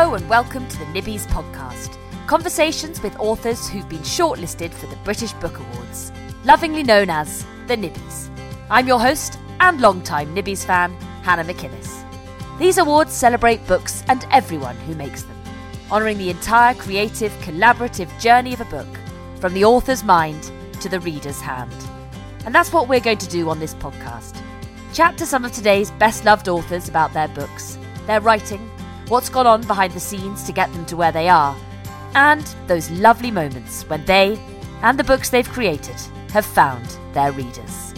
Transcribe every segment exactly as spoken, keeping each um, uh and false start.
Hello and welcome to the Nibbies podcast. Conversations with authors who've been shortlisted for the British Book Awards, lovingly known as the Nibbies. I'm your host and longtime Nibbies fan, Hannah McInnes. These awards celebrate books and everyone who makes them, honouring the entire creative, collaborative journey of a book, from the author's mind to the reader's hand. And that's what we're going to do on this podcast. Chat to some of today's best-loved authors about their books, their writing, what's gone on behind the scenes to get them to where they are, and those lovely moments when they, and the books they've created, have found their readers.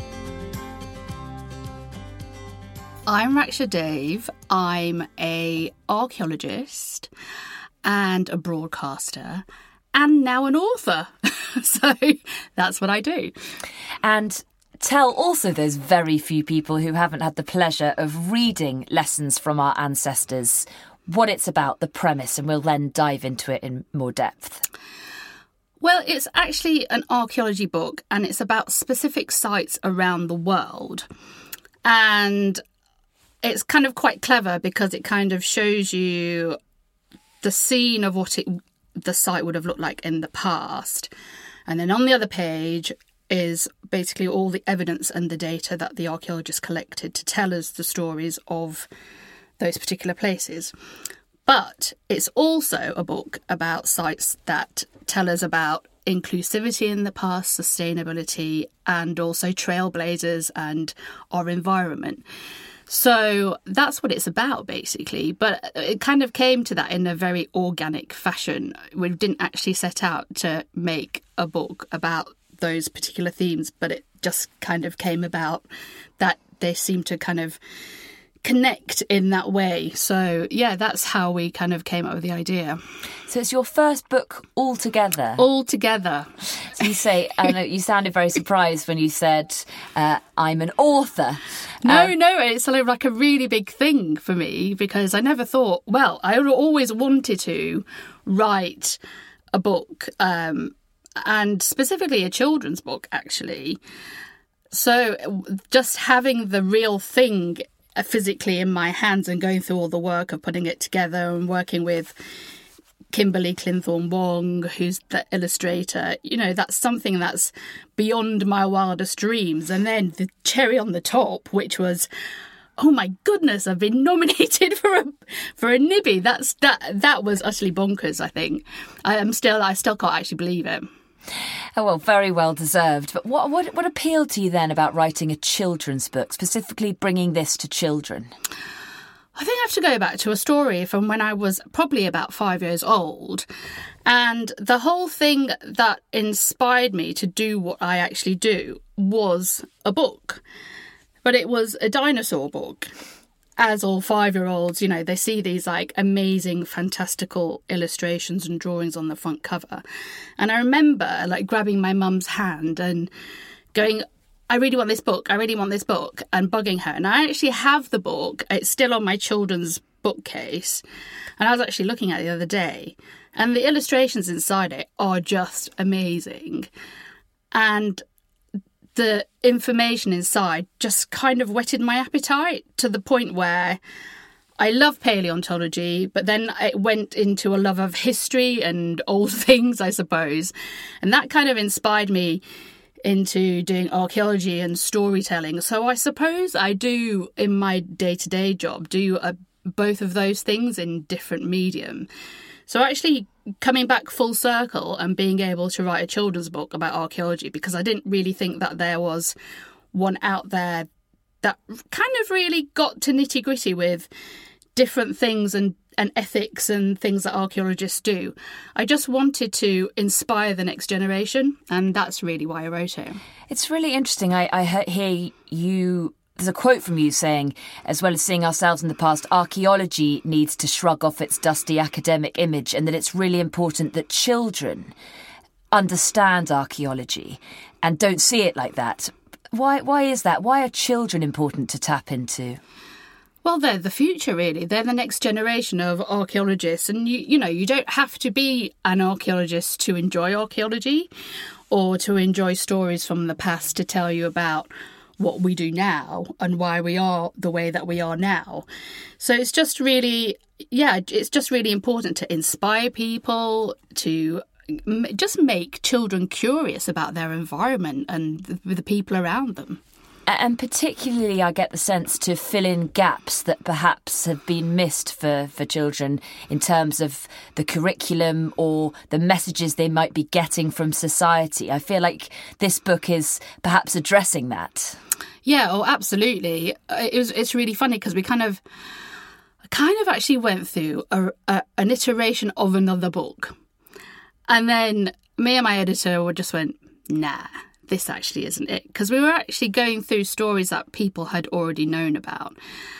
I'm Raksha Dave. I'm a archaeologist and a broadcaster and now an author. So that's what I do. And tell also those very few people who haven't had the pleasure of reading Lessons from Our Ancestors what it's about, the premise, and we'll then dive into it in more depth. Well, it's actually an archaeology book and it's about specific sites around the world. And it's kind of quite clever because it kind of shows you the scene of what it, the site would have looked like in the past. And then on the other page is basically all the evidence and the data that the archaeologists collected to tell us the stories of those particular places. But it's also a book about sites that tell us about inclusivity in the past, sustainability, and also trailblazers and our environment. So that's what it's about, basically. But it kind of came to that in a very organic fashion. We didn't actually set out to make a book about those particular themes, but it just kind of came about that they seem to kind of connect in that way. So yeah, that's how we kind of came up with the idea. So it's your first book altogether? Altogether. So you say, I know you sounded very surprised when you said, uh, I'm an author. No, um, no, it's sort of like a really big thing for me because I never thought, well, I always wanted to write a book, um, and specifically a children's book, actually. So just having the real thing physically in my hands and going through all the work of putting it together and working with Kimberly Clinthorne Wong, who's the illustrator, you know, that's something that's beyond my wildest dreams. And then the cherry on the top, which was, oh my goodness, I've been nominated for a for a Nibbie. That's that that was utterly bonkers. I think I am still I still can't actually believe it. Oh, well, very well deserved. But what, what what appealed to you then about writing a children's book, specifically bringing this to children? I think I have to go back to a story from when I was probably about five years old. And the whole thing that inspired me to do what I actually do was a book. But it was a dinosaur book. As all five-year-olds, you know, they see these like amazing, fantastical illustrations and drawings on the front cover. And I remember like grabbing my mum's hand and going, I really want this book, I really want this book, and bugging her. And I actually have the book. It's still on my children's bookcase. And I was actually looking at it the other day. And the illustrations inside it are just amazing. And the information inside just kind of whetted my appetite to the point where I love paleontology, but then it went into a love of history and old things, I suppose. And that kind of inspired me into doing archaeology and storytelling. So I suppose I do, in my day-to-day job, do a, both of those things in different medium. So actually coming back full circle and being able to write a children's book about archaeology, because I didn't really think that there was one out there that kind of really got to nitty gritty with different things and, and ethics and things that archaeologists do. I just wanted to inspire the next generation, and that's really why I wrote it. It's really interesting. I, I hear you... There's a quote from you saying, as well as seeing ourselves in the past, archaeology needs to shrug off its dusty academic image, and that it's really important that children understand archaeology and don't see it like that. Why, why is that? Why are children important to tap into? Well, they're the future, really. They're the next generation of archaeologists. And, you, you know, you don't have to be an archaeologist to enjoy archaeology or to enjoy stories from the past to tell you about what we do now and why we are the way that we are now. So it's just really, yeah, it's just really important to inspire people, to just make children curious about their environment and the, the people around them. And particularly, I get the sense to fill in gaps that perhaps have been missed for, for children in terms of the curriculum or the messages they might be getting from society. I feel like this book is perhaps addressing that. Yeah, oh, absolutely. It was, it's really funny because we kind of kind of actually went through a, a, an iteration of another book. And then me and my editor just went, nah. This actually isn't it, because we were actually going through stories that people had already known about.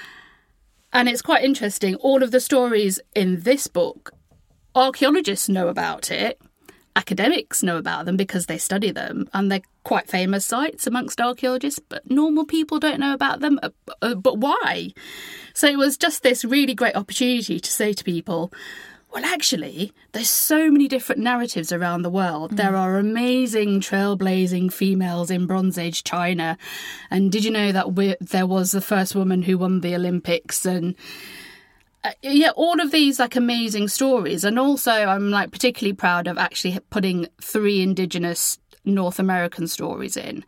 And it's quite interesting. All of the stories in this book, archaeologists know about it. Academics know about them because they study them, and they're quite famous sites amongst archaeologists, but normal people don't know about them. But why? So it was just this really great opportunity to say to people, well, actually, there's so many different narratives around the world. Mm. There are amazing trailblazing females in Bronze Age China. And did you know that we, there was the first woman who won the Olympics? And uh, yeah, all of these like amazing stories. And also, I'm like particularly proud of actually putting three Indigenous North American stories in,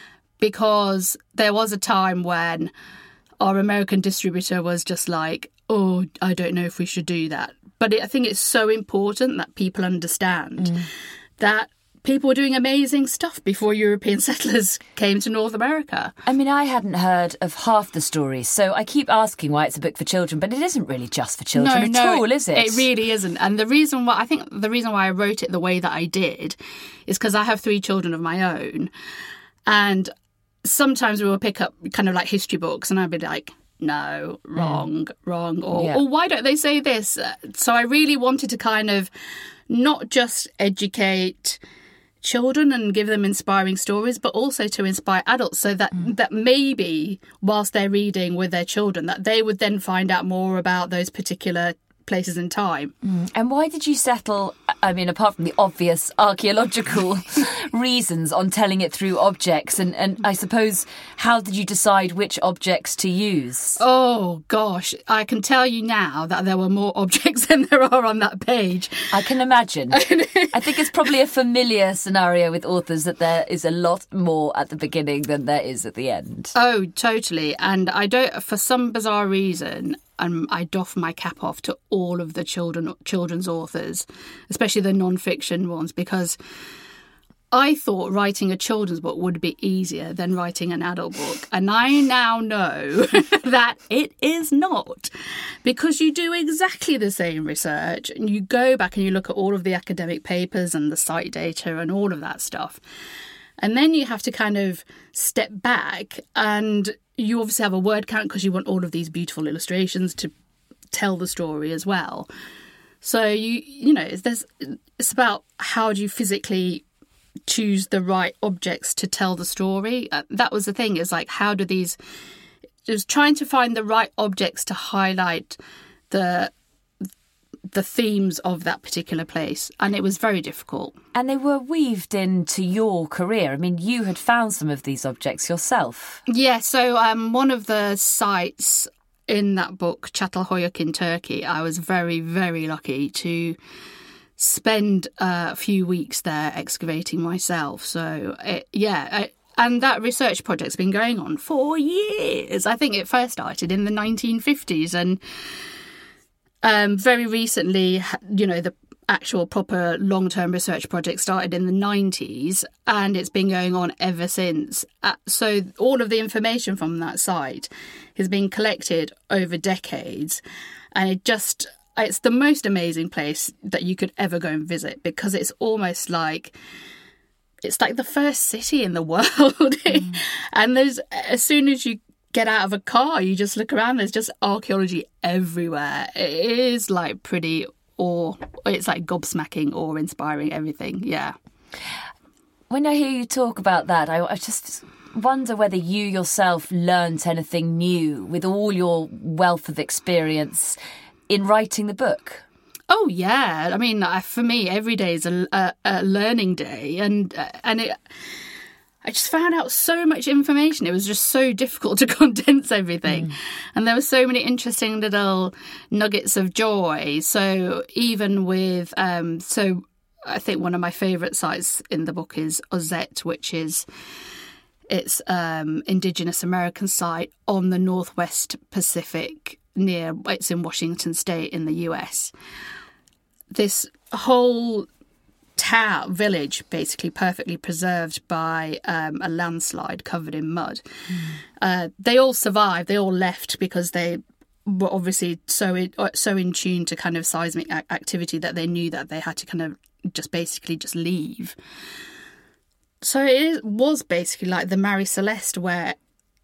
because there was a time when our American distributor was just like, oh, I don't know if we should do that. But it, I think it's so important that people understand mm. that people were doing amazing stuff before European settlers came to North America. I mean, I hadn't heard of half the stories, so I keep asking why it's a book for children, but it isn't really just for children no, at no, all, is it? It really isn't. And the reason why I think the reason why I wrote it the way that I did is because I have three children of my own, and sometimes we will pick up kind of like history books, and I'd be like, no, wrong, mm. wrong, or, yeah. or why don't they say this? So I really wanted to kind of not just educate children and give them inspiring stories, but also to inspire adults, so that, mm. that maybe whilst they're reading with their children, that they would then find out more about those particular places in time. Mm. And why did you settle, I mean, apart from the obvious archaeological reasons, on telling it through objects? And, and I suppose, how did you decide which objects to use? Oh, gosh. I can tell you now that there were more objects than there are on that page. I can imagine. I think it's probably a familiar scenario with authors that there is a lot more at the beginning than there is at the end. Oh, totally. And I don't, for some bizarre reason, Um, I doff my cap off to all of the children children's authors, especially the non-fiction ones, because I thought writing a children's book would be easier than writing an adult book. And I now know that it is not, because you do exactly the same research and you go back and you look at all of the academic papers and the site data and all of that stuff. And then you have to kind of step back, and you obviously have a word count because you want all of these beautiful illustrations to tell the story as well. So, you you know, it's, there's, it's about how do you physically choose the right objects to tell the story. Uh, that was the thing, is like, how do these... Just trying to find the right objects to highlight the... the themes of that particular place, and it was very difficult. And they were weaved into your career. I mean, you had found some of these objects yourself. Yeah, so um, one of the sites in that book, Çatalhöyük in Turkey, I was very, very lucky to spend uh, a few weeks there excavating myself. So, it, yeah... It, And that research project's been going on for years. I think it first started in the nineteen fifties, and Um, very recently, you know, the actual proper long-term research project started in the nineties, and it's been going on ever since. Uh, so all of the information from that site has been collected over decades, and it just, it's the most amazing place that you could ever go and visit, because it's almost like, it's like the first city in the world. Mm. And there's, as soon as you get out of a car, you just look around, there's just archaeology everywhere. It is like pretty awe, it's like gobsmacking, awe-inspiring, everything, yeah. When I hear you talk about that, I, I just wonder whether you yourself learnt anything new with all your wealth of experience in writing the book. Oh, yeah. I mean, for me, every day is a, a, a learning day, and uh, and it... I just found out so much information. It was just so difficult to condense everything. Mm. And there were so many interesting little nuggets of joy. So even with, um, so I think one of my favourite sites in the book is Ozette, which is, it's um Indigenous American site on the Northwest Pacific near, it's in Washington State in the U S. This whole town, village, basically perfectly preserved by um, a landslide covered in mud. Mm. Uh, they all survived. They all left because they were obviously so in, so in tune to kind of seismic activity that they knew that they had to kind of just basically just leave. So it was basically like the Marie Celeste, where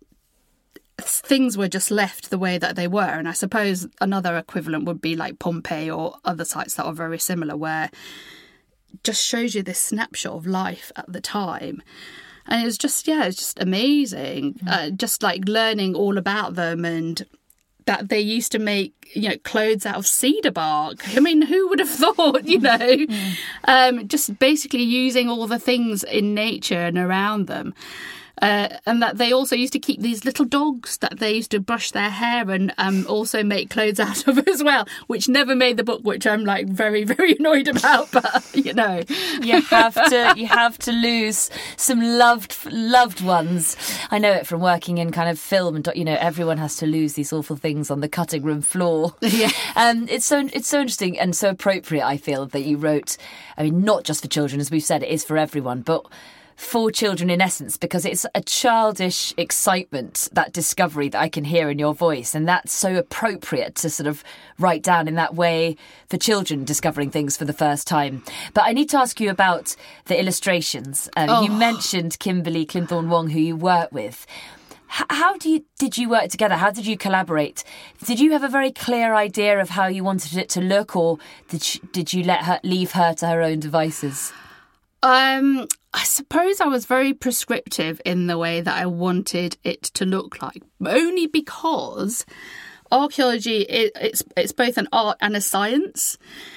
things were just left the way that they were. And I suppose another equivalent would be like Pompeii or other sites that are very similar, where just shows you this snapshot of life at the time. And it was just, yeah, it's just amazing. Mm. Uh, just like learning all about them, and that they used to make, you know, clothes out of cedar bark. I mean, who would have thought, you know, mm. um, just basically using all the things in nature and around them. Uh, and that they also used to keep these little dogs that they used to brush their hair and um, also make clothes out of as well, which never made the book, which I'm like very, very annoyed about. But, you know, you have to you have to lose some loved loved ones. I know it from working in kind of film and, you know, everyone has to lose these awful things on the cutting room floor. Yeah. Um, it's so it's so interesting and so appropriate, I feel, that you wrote, I mean, not just for children, as we've said, it is for everyone, but for children in essence, because it's a childish excitement, that discovery that I can hear in your voice. And that's so appropriate to sort of write down in that way for children discovering things for the first time. But I need to ask you about the illustrations. Um, oh. You mentioned Kimberly Clinthorne Wong, who you work with. H- how do you, did you work together? How did you collaborate? Did you have a very clear idea of how you wanted it to look, or did she, did you let her leave her to her own devices? Um, I suppose I was very prescriptive in the way that I wanted it to look like, only because archaeology, it, it's it's both an art and a science.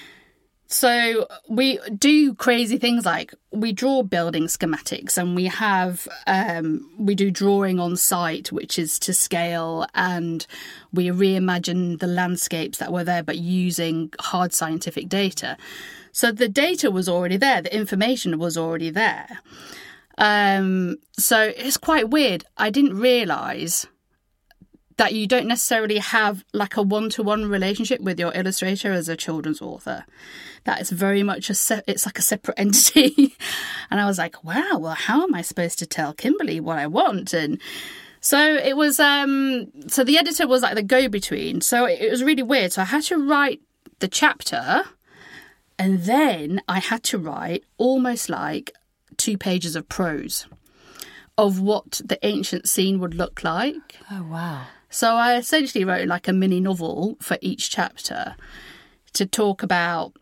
So we do crazy things like we draw building schematics, and we have um, we do drawing on site, which is to scale, and we reimagine the landscapes that were there, but using hard scientific data. So the data was already there, the information was already there. Um, so it's quite weird. I didn't realise that you don't necessarily have like a one-to-one relationship with your illustrator as a children's author. That is very much a se- it's like a separate entity. And I was like, wow, well, how am I supposed to tell Kimberly what I want? And so it was, um, so the editor was like the go-between. So it, it was really weird. So I had to write the chapter, and then I had to write almost like two pages of prose of what the ancient scene would look like. Oh, wow. So I essentially wrote like a mini novel for each chapter to talk about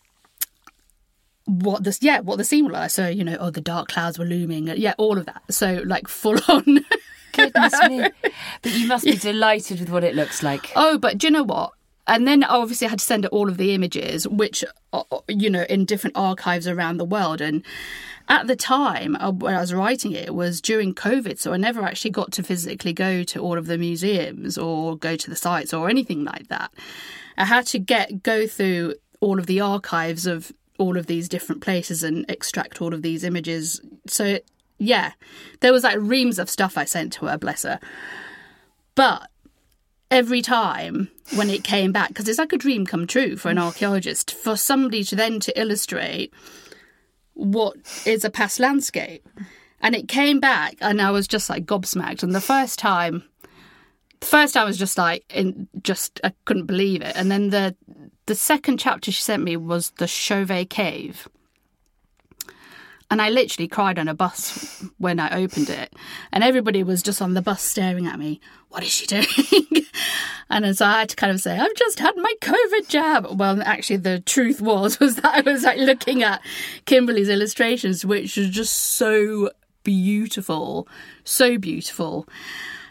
what this, yeah, what the scene was like. So, you know, oh, the dark clouds were looming. Yeah, all of that. So like full on. Goodness me. But you must be delighted with what it looks like. Oh, but do you know what? And then obviously I had to send all of the images, which, you know, in different archives around the world. And at the time when I was writing it, it was during COVID. So I never actually got to physically go to all of the museums or go to the sites or anything like that. I had to get go through all of the archives of all of these different places and extract all of these images. So, yeah, there was like reams of stuff I sent to her, bless her. But every time when it came back, because it's like a dream come true for an archaeologist, for somebody to then to illustrate what is a past landscape. And it came back and I was just like gobsmacked. And the first time, the first time I was just like, in, just, I couldn't believe it. And then the the second chapter she sent me was the Chauvet Cave. And I literally cried on a bus when I opened it. And everybody was just on the bus staring at me. What is she doing? And so I had to kind of say, I've just had my COVID jab. Well, actually, the truth was, was that I was like looking at Kimberly's illustrations, which are just so beautiful, so beautiful.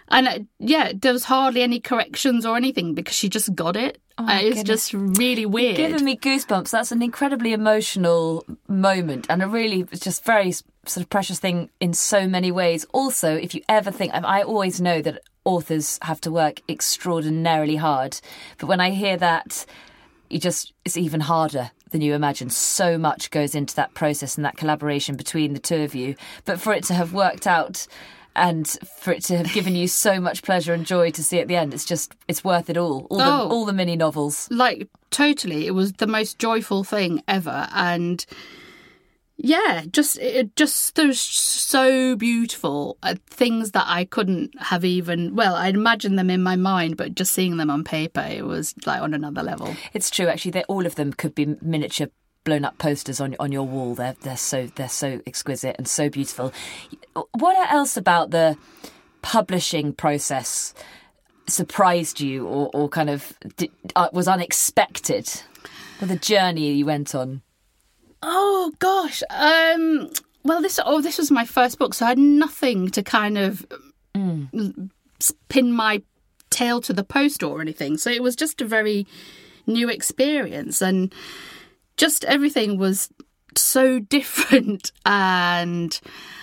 And uh, yeah, there was hardly any corrections or anything because she just got it. Oh, uh, it's just really weird. You're giving me goosebumps. That's an incredibly emotional moment and a really just very sort of precious thing in so many ways. Also, if you ever think, I always know that authors have to work extraordinarily hard, but when I hear that, you just it's even harder than you imagine. So much goes into that process and that collaboration between the two of you. But for it to have worked out and for it to have given you so much pleasure and joy to see at the end, it's just, it's worth it all. All the, oh, all the mini novels. Like, totally. It was the most joyful thing ever. And yeah, just, it just, there's so beautiful. Uh, things that I couldn't have even, well, I'd imagine them in my mind, but just seeing them on paper, it was like on another level. It's true, actually. They, all of them could be miniature blown up posters on on your wall. They're they're so they're so exquisite and so beautiful. What else about the publishing process surprised you or, or kind of did, uh, was unexpected? Or the journey you went on? Oh gosh, um, well this oh this was my first book, so I had nothing to kind of mm. pin my tail to the post or anything. So it was just a very new experience and. Just everything was so different and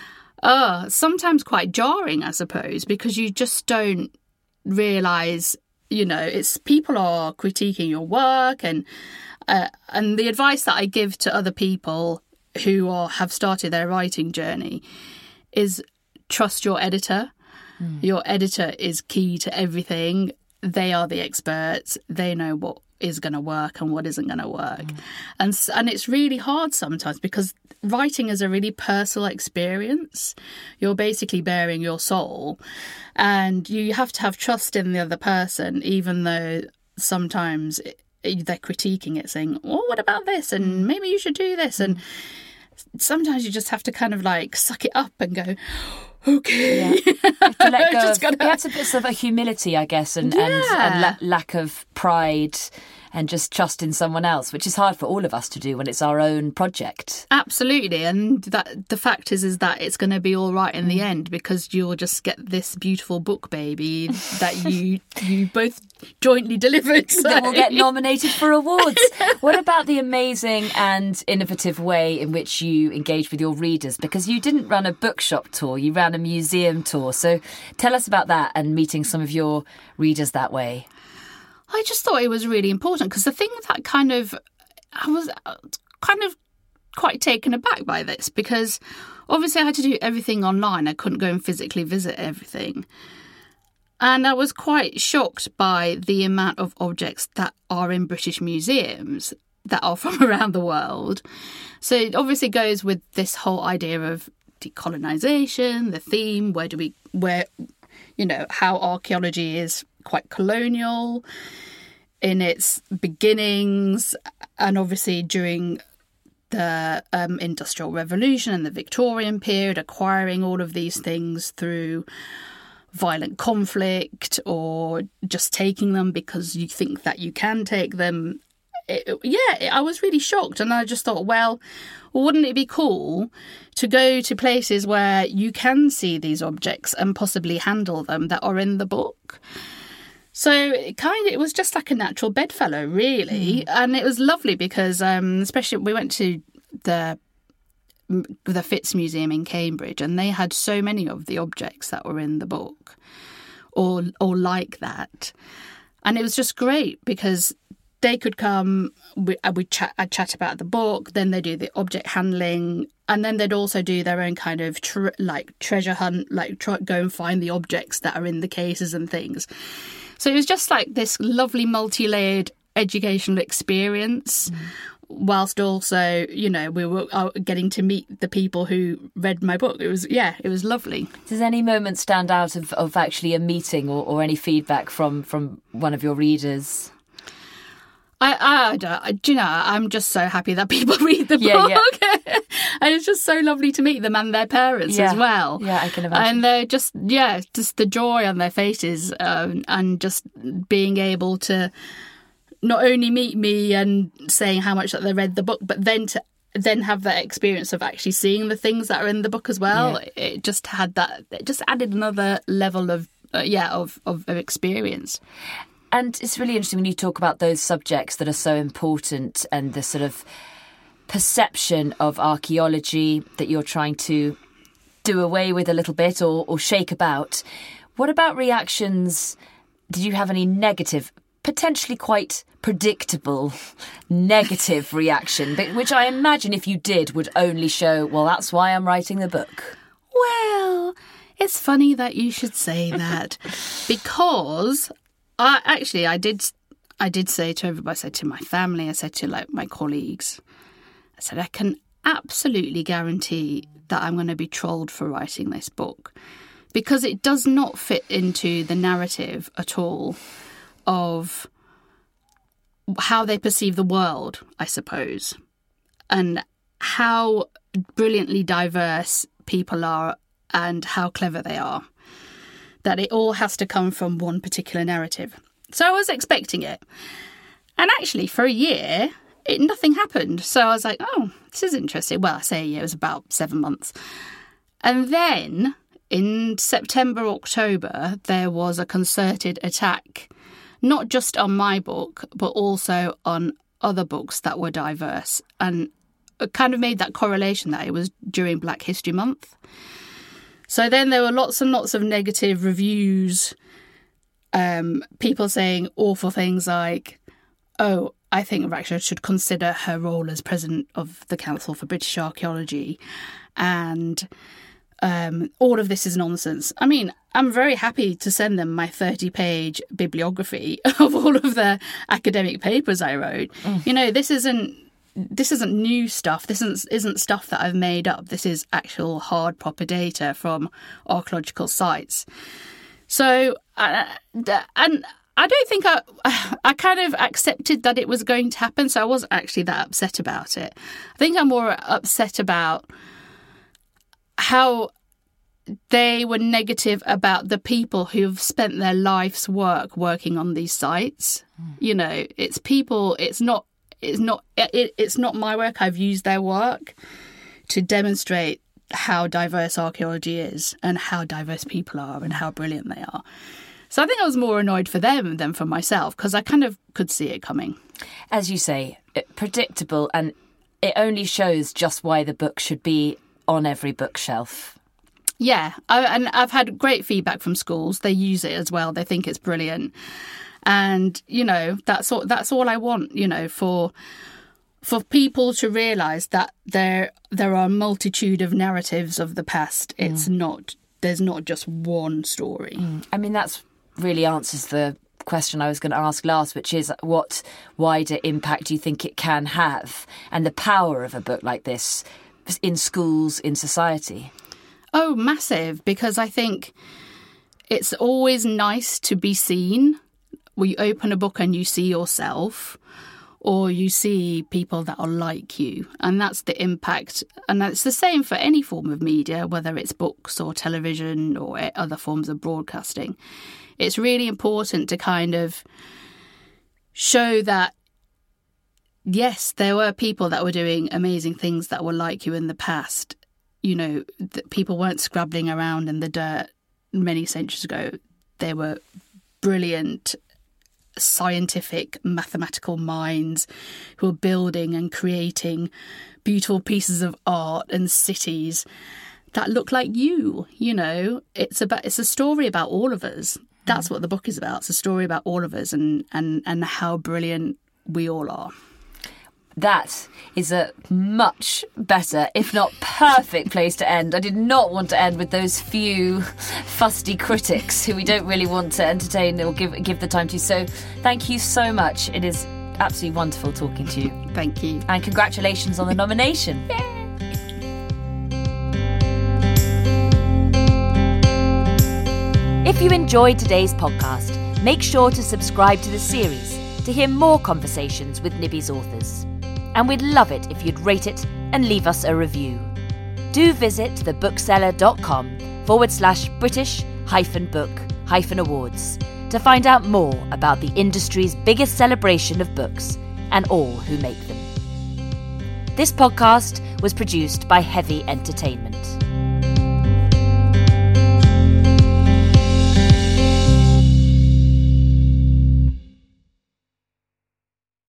uh, sometimes quite jarring, I suppose, because you just don't realise, you know, it's people are critiquing your work and uh, and the advice that I give to other people who are, have started their writing journey is trust your editor. Mm. Your editor is key to everything. They are the experts. They know what is going to work and what isn't going to work. Mm. And and it's really hard sometimes because writing is a really personal experience. You're basically bearing your soul and you have to have trust in the other person, even though sometimes it, it, they're critiquing it, saying, oh, what about this? And maybe you should do this. And sometimes you just have to kind of like suck it up and go, okay. Yeah. You have to let go of, gotta... you have to put sort of a humility, I guess, and, yeah. and, and la- lack of pride and just trust in someone else, which is hard for all of us to do when it's our own project. Absolutely. And that the fact is, is that it's going to be all right in the end because you'll just get this beautiful book baby that you you both jointly delivered. So. That will get nominated for awards. What about the amazing and innovative way in which you engage with your readers? Because you didn't run a bookshop tour, you ran a museum tour. So tell us about that and meeting some of your readers that way. I just thought it was really important because the thing that kind of, I was kind of quite taken aback by this because obviously I had to do everything online. I couldn't go and physically visit everything. And I was quite shocked by the amount of objects that are in British museums that are from around the world. So it obviously goes with this whole idea of decolonisation, the theme, where do we, where, you know, how archaeology is quite colonial in its beginnings and obviously during the um, Industrial Revolution and the Victorian period, acquiring all of these things through violent conflict or just taking them because you think that you can take them. It, yeah, I was really shocked and I just thought, well, wouldn't it be cool to go to places where you can see these objects and possibly handle them that are in the book? So it kind of, it was just like a natural bedfellow, really. Mm. And it was lovely because, um, especially we went to the the Fitz Museum in Cambridge and they had so many of the objects that were in the book or or like that. And it was just great because they could come, we, we'd chat, I'd chat about the book, then they do the object handling, and then they'd also do their own kind of tre- like treasure hunt, like try, go and find the objects that are in the cases and things. So it was just like this lovely multi-layered educational experience, mm. whilst also, you know, we were getting to meet the people who read my book. It was, yeah, it was lovely. Does any moment stand out of, of actually a meeting or, or any feedback from, from one of your readers? I, I don't, do you know, I'm just so happy that people read the yeah, book. Yeah. And it's just so lovely to meet them and their parents yeah. as well. Yeah, I can imagine. And they're just, yeah, just the joy on their faces um, and just being able to not only meet me and saying how much that they read the book, but then to then have that experience of actually seeing the things that are in the book as well. Yeah. It just had that, it just added another level of uh, yeah, of, of, of experience. And it's really interesting when you talk about those subjects that are so important and the sort of perception of archaeology that you're trying to do away with a little bit or, or shake about. What about reactions? Did you have any negative, potentially quite predictable negative reaction, which I imagine if you did would only show, well, that's why I'm writing the book? Well, it's funny that you should say that because I actually I did I did say to everybody, I said to my family, I said to like my colleagues, I said I can absolutely guarantee that I'm going to be trolled for writing this book because it does not fit into the narrative at all of how they perceive the world, I suppose, and how brilliantly diverse people are and how clever they are, that it all has to come from one particular narrative. So I was expecting it. And actually, for a year, it nothing happened. So I was like, oh, this is interesting. Well, I say a year, it was about seven months. And then in September, October, there was a concerted attack, not just on my book, but also on other books that were diverse. And it kind of made that correlation that it was during Black History Month. So then there were lots and lots of negative reviews, um, people saying awful things like, oh, I think Raksha should consider her role as president of the Council for British Archaeology. And um, all of this is nonsense. I mean, I'm very happy to send them my thirty-page bibliography of all of the academic papers I wrote. Mm. You know, this isn't this isn't new stuff. This isn't, isn't stuff that I've made up. This is actual hard, proper data from archaeological sites. So, uh, and I don't think I, I kind of accepted that it was going to happen. So I wasn't actually that upset about it. I think I'm more upset about how they were negative about the people who've spent their life's work working on these sites. Mm. You know, it's people, it's not, it's not, it, it's not my work. I've used their work to demonstrate how diverse archaeology is and how diverse people are and how brilliant they are. So I think I was more annoyed for them than for myself because I kind of could see it coming. As you say, predictable, and it only shows just why the book should be on every bookshelf. Yeah, I, and I've had great feedback from schools. They use it as well. They think it's brilliant. And, you know, that's all, that's all I want, you know, for for people to realise that there there are a multitude of narratives of the past. It's mm. not, there's not just one story. Mm. I mean, that's really answers the question I was going to ask last, which is what wider impact do you think it can have and the power of a book like this in schools, in society? Oh, massive, because I think it's always nice to be seen. When you open a book and you see yourself or you see people that are like you, and that's the impact. And it's the same for any form of media, whether it's books or television or other forms of broadcasting. It's really important to kind of show that, yes, there were people that were doing amazing things that were like you in the past. You know, that people weren't scrabbling around in the dirt many centuries ago. They were brilliant scientific, mathematical minds who are building and creating beautiful pieces of art and cities that look like you. You know, it's about it's a story about all of us. That's what the book is about. It's a story about all of us and and and how brilliant we all are. That is a much better, if not perfect, place to end. I did not want to end with those few fusty critics who we don't really want to entertain or give give the time to. So thank you so much. It is absolutely wonderful talking to you. Thank you. And congratulations on the nomination. If you enjoyed today's podcast, make sure to subscribe to the series to hear more conversations with Nibby's authors. And we'd love it if you'd rate it and leave us a review. Do visit thebookseller.com forward slash British hyphen book hyphen awards to find out more about the industry's biggest celebration of books and all who make them. This podcast was produced by Heavy Entertainment.